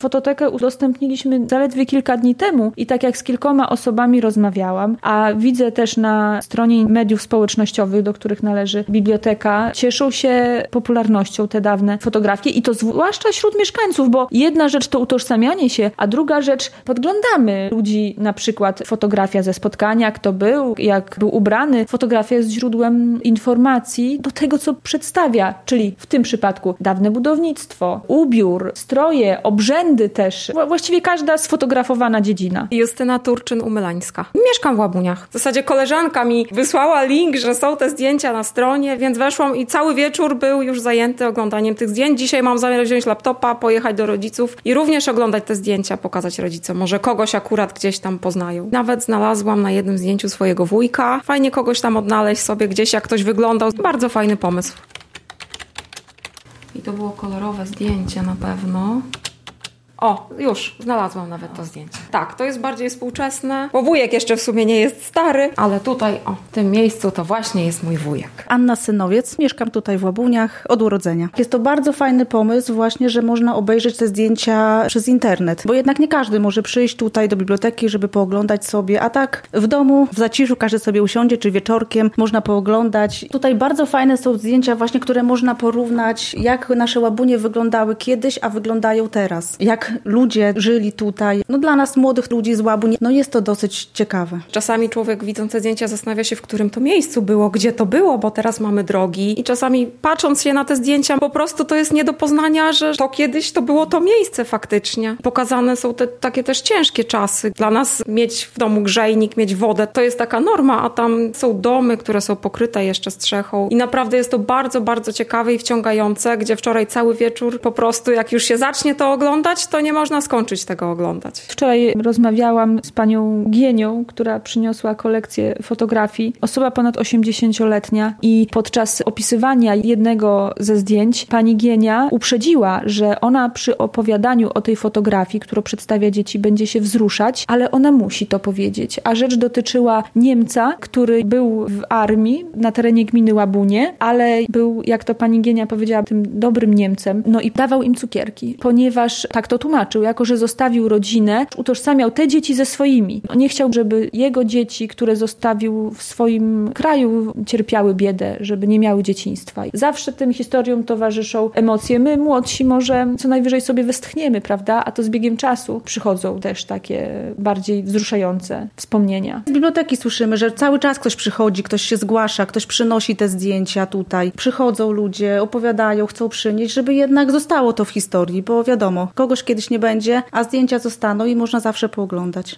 Fototekę udostępniliśmy zaledwie kilka dni temu i tak jak z kilkoma osobami rozmawiałam, a widzę też na stronie mediów społecznościowych, do których należy biblioteka, cieszą się popularnością te dawne fotografie i to zwłaszcza wśród mieszkańców, bo jedna rzecz to utożsamianie się, a druga rzecz podglądamy ludzi, na przykład fotografia ze spotkania, kto był, jak był ubrany. Fotografia jest źródłem informacji do tego, co przedstawia, czyli w tym przypadku dawne budownictwo, ubiór, stroje, obrzędy też. Właściwie każda sfotografowana dziedzina. Justyna Turczyn-Umylańska. Mieszkam w Łabuniach. W zasadzie koleżanka mi wysłała link, że są te zdjęcia na stronie, więc weszłam i cały wieczór był już zajęty oglądaniem tych zdjęć. Dzisiaj mam zamiar wziąć laptopa, pojechać do rodziców i również oglądać te zdjęcia, pokazać rodzicom. Może kogoś akurat gdzieś tam poznają. Nawet znalazłam na jednym zdjęciu swojego wujka. Fajnie kogoś tam odnaleźć sobie gdzieś, jak ktoś wyglądał. Bardzo fajny pomysł. I to było kolorowe zdjęcie na pewno. O, już znalazłam nawet to zdjęcie. Tak, to jest bardziej współczesne, bo wujek jeszcze w sumie nie jest stary, ale tutaj, w tym miejscu to właśnie jest mój wujek. Anna Synowiec, mieszkam tutaj w Łabuniach od urodzenia. Jest to bardzo fajny pomysł właśnie, że można obejrzeć te zdjęcia przez internet, bo jednak nie każdy może przyjść tutaj do biblioteki, żeby pooglądać sobie, a tak w domu, w zaciszu każdy sobie usiądzie, czy wieczorkiem można pooglądać. Tutaj bardzo fajne są zdjęcia właśnie, które można porównać, jak nasze Łabunie wyglądały kiedyś, a wyglądają teraz. Jak ludzie żyli tutaj. Dla nas młodych ludzi z Łabuń, jest to dosyć ciekawe. Czasami człowiek widząc te zdjęcia zastanawia się, w którym to miejscu było, gdzie to było, bo teraz mamy drogi i czasami patrząc się na te zdjęcia, po prostu to jest nie do poznania, że to kiedyś to było to miejsce faktycznie. Pokazane są te takie też ciężkie czasy. Dla nas mieć w domu grzejnik, mieć wodę, to jest taka norma, a tam są domy, które są pokryte jeszcze strzechą i naprawdę jest to bardzo, bardzo ciekawe i wciągające, gdzie wczoraj cały wieczór po prostu jak już się zacznie to oglądać, to nie można skończyć tego oglądać. Wczoraj rozmawiałam z panią Gienią, która przyniosła kolekcję fotografii. Osoba ponad 80-letnia i podczas opisywania jednego ze zdjęć pani Gienia uprzedziła, że ona przy opowiadaniu o tej fotografii, którą przedstawia dzieci, będzie się wzruszać, ale ona musi to powiedzieć. A rzecz dotyczyła Niemca, który był w armii na terenie gminy Łabunie, ale był, jak to pani Gienia powiedziała, tym dobrym Niemcem, i dawał im cukierki, ponieważ tak to tłumaczył, jako że zostawił rodzinę, utożsamiał te dzieci ze swoimi. Nie chciał, żeby jego dzieci, które zostawił w swoim kraju, cierpiały biedę, żeby nie miały dzieciństwa. Zawsze tym historiom towarzyszą emocje. My, młodsi, może co najwyżej sobie westchniemy, prawda? A to z biegiem czasu przychodzą też takie bardziej wzruszające wspomnienia. Z biblioteki słyszymy, że cały czas ktoś przychodzi, ktoś się zgłasza, ktoś przynosi te zdjęcia tutaj. Przychodzą ludzie, opowiadają, chcą przynieść, żeby jednak zostało to w historii, bo wiadomo, kogoś kiedyś nie będzie, a zdjęcia zostaną i można zawsze pooglądać.